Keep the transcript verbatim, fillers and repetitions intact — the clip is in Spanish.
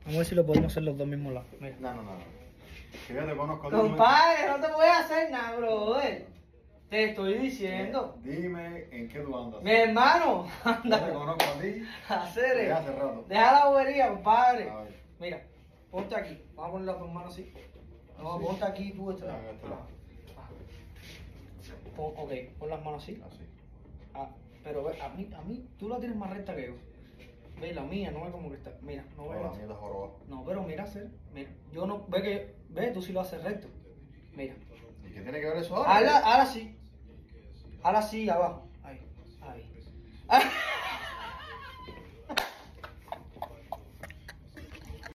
Vamos a ver si lo podemos hacer los dos mismos lados. Mira. No, no, no. Que yo te conozco. Compadre, no te voy a hacer nada, brother. Te estoy diciendo. Dime en qué tú andas. Mi hermano, Yo anda. te conozco a ti. Hacer desde hace rato. Deja la bobería, compadre. A ver. Mira, ponte aquí. Vamos a poner las dos manos así. No, Así. ponte aquí tú este Ya, lado. en este lado. Ah. Pon, ok, pon las manos así. Así. Ah, pero ve, a mí, a mí, tú la tienes más recta que yo. Ve, la mía, no ve como que está. Mira, no ve. No, la esto. mía está jorobada. No, pero mira, hacer. Mira, yo no. Ve que. Ve, tú sí lo haces recto. Mira. ¿Y qué tiene que ver eso ahora? Ahora, ahora sí. Ahora sí, abajo. Ahí. Ahí.